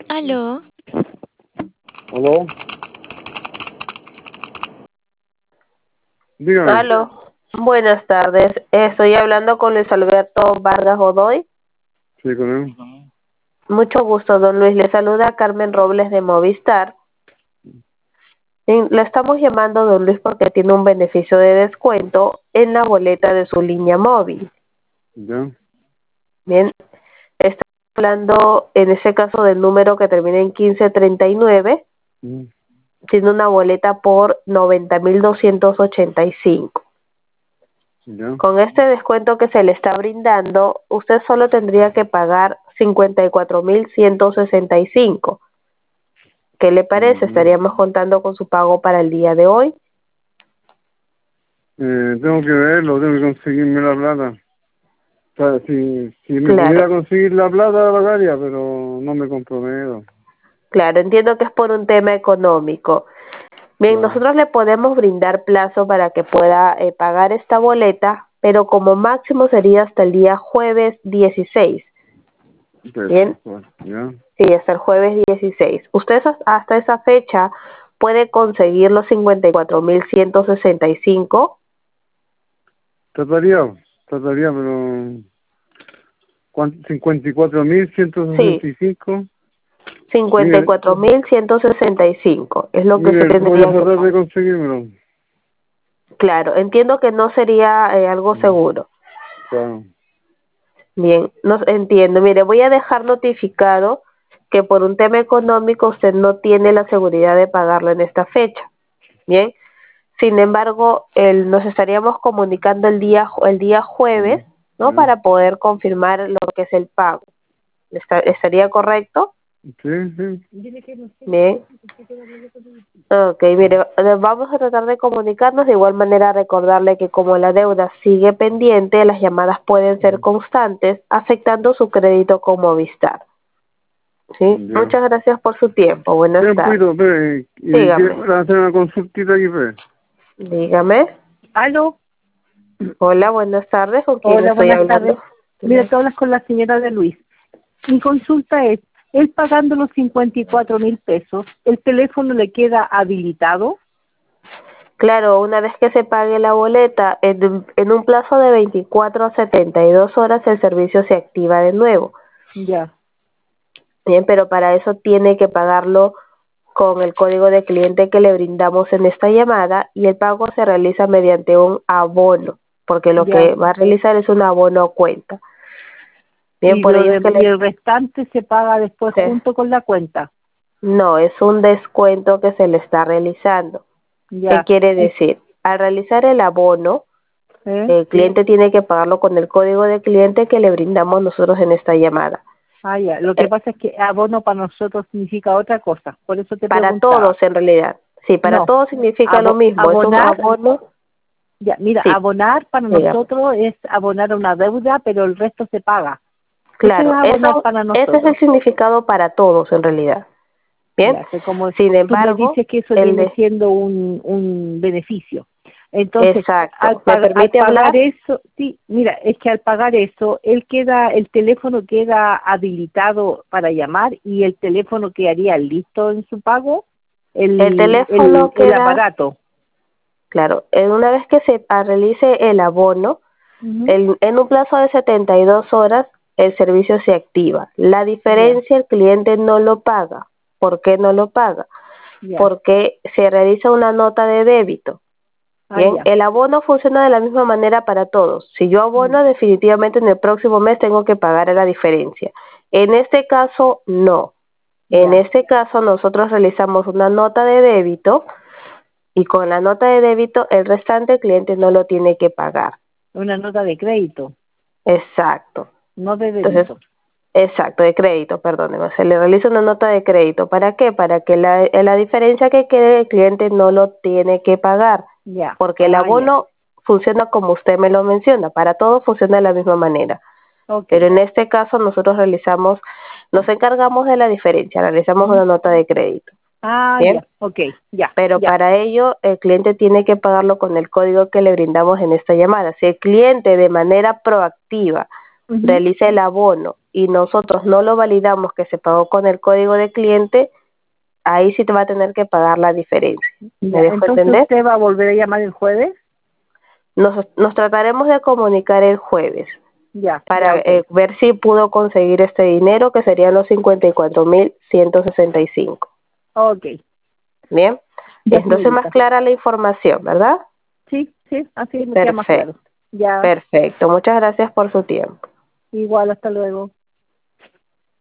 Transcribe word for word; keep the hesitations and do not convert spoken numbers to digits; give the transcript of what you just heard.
Aló. ¿Aló? Dígame. Aló, buenas tardes. Estoy hablando con Luis Alberto Vargas Godoy. Sí, con él. Mucho gusto, don Luis. Le saluda Carmen Robles de Movistar. Y le estamos llamando, don Luis, porque tiene un beneficio de descuento en la boleta de su línea móvil. ¿Ya? Bien, estamos hablando en ese caso del número que termina en quince treinta y nueve. Mm. Tiene una boleta por noventa mil doscientos ochenta y cinco. ¿Ya? Con este descuento que se le está brindando, usted solo tendría que pagar cincuenta y cuatro mil ciento sesenta y cinco. ¿Qué le parece? Mm. Estaríamos contando con su pago para el día de hoy. Eh, tengo que verlo, tengo que conseguirme la plata. O sea, si, si me Claro, pudiera conseguir la plata, la pagaría, pero no me comprometo. claro, entiendo que es por un tema económico. Bien, Claro. nosotros le podemos brindar plazo para que pueda eh, pagar esta boleta, pero como máximo sería hasta el día jueves dieciséis. Pesos, Bien, pues, ¿ya? sí, hasta el jueves dieciséis. Usted as- hasta esa fecha puede conseguir los cincuenta y cuatro mil ciento sesenta y cinco. Trataría, trataría, pero... ¿cuánto? cincuenta y cuatro mil ciento Sí, sesenta y cinco. cincuenta y Mire, cuatro mil ciento sesenta y cinco es lo que usted mire, voy a tendría que tratar de pagar. conseguírmelo. Claro, entiendo que no sería eh, algo Mm. seguro. Claro. Bien, no entiendo. Mire, voy a dejar notificado que por un tema económico usted no tiene la seguridad de pagarlo en esta fecha. Bien, sin embargo, el, nos estaríamos comunicando el día ju- el día jueves, Mm. ¿no? ¿Ya? Para poder confirmar lo que es el pago. ¿Está- ¿Estaría correcto? Sí, sí. Bien. Ok, mire, eh, vamos a tratar de comunicarnos. De igual manera, recordarle que como la deuda sigue pendiente, las llamadas pueden ser constantes, afectando su crédito con Movistar. ¿Sí? Ya. Muchas gracias por su tiempo. Buenas Espera un tardes. poquito, espera, y Dígame, quiero hacer una consultita aquí, pues. dígame. Aló, Hola, buenas tardes. ¿Con quién hola, estoy buenas tardes. hablando? Mira, tú hablas con la señora de Luis. Mi consulta es, él pagando los cincuenta y cuatro mil pesos, ¿el teléfono le queda habilitado? Claro, una vez que se pague la boleta, en, en un plazo de veinticuatro a setenta y dos horas el servicio se activa de nuevo. Ya, Bien, pero para eso tiene que pagarlo con el código de cliente que le brindamos en esta llamada y el pago se realiza mediante un abono, porque lo ya. que va a realizar es un abono a cuenta. Bien, Y, por lo ello es de- que y le, el restante se paga después se- junto con la cuenta. no, es un descuento que se le está realizando. ¿Qué Ya. quiere Y, decir? Al realizar el abono, ¿eh? el cliente tiene que pagarlo con el código de cliente que le brindamos nosotros en esta llamada. Ah, ya. Lo que Eh, pasa es que abono para nosotros significa otra cosa. Por eso te para preguntaba. todos en realidad. Sí, para No. todos significa lo Abo- mismo. Es un abonar, abono. ya, mira, Sí, abonar para dígame. nosotros es abonar una deuda, pero el resto se paga. Eso es Claro, abonar eso, para ese es el nosotros. significado para todos en realidad. Bien, Ya, que como sin tú me embargo, dices que eso el viene de, siendo un, un beneficio. Entonces, al, exacto, ¿me pag- al permite pagar hablar? eso, sí, mira, es que al pagar eso, él queda, el teléfono queda habilitado para llamar y el teléfono quedaría listo en su pago, El el, el, teléfono el queda, aparato. claro, en una vez que se ah, realice el abono, Ujú. el- en un plazo de setenta y dos horas, el servicio se activa. La Ya, diferencia el cliente no lo paga. ¿Por qué no lo paga? ya, Porque se realiza una nota de débito. ah, Bien, ya. el abono funciona de la misma manera para todos. Si yo Mm. abono, definitivamente en el próximo mes tengo que pagar la diferencia. En este caso, no. En Ya, este caso, nosotros realizamos una nota de débito y con la nota de débito el restante el cliente no lo tiene que pagar. una nota de crédito, Exacto. no de Entonces, débito. exacto, de crédito, perdóneme. Se le realiza una nota de crédito. ¿Para qué? Para que la, la diferencia que quede el cliente no lo tiene que pagar. Ya, Porque el ah, ya, abono funciona como usted me lo menciona. Para todos funciona de la misma manera. ok. Pero en este caso nosotros realizamos, nos encargamos de la diferencia, realizamos ¿Mm? una nota de crédito. Ah, Bien. ya, ok, ya, Pero ya. para ello el cliente tiene que pagarlo con el código que le brindamos en esta llamada. Si el cliente de manera proactiva Ujú. realiza el abono y nosotros no lo validamos que se pagó con el código de cliente, ahí sí te va a tener que pagar la diferencia. ¿Me Ya, dejo entonces entender? usted va a volver a llamar el jueves. Nos, nos trataremos de comunicar el jueves Ya, para ya, ok. eh, ver si pudo conseguir este dinero, que serían los cincuenta y cuatro mil ciento sesenta y cinco. Ok, Bien, ya, entonces más señorita. clara la información, ¿verdad? Sí, sí, así me queda más Perfecto, claro. Ya, perfecto. Muchas gracias por su tiempo. igual, hasta luego.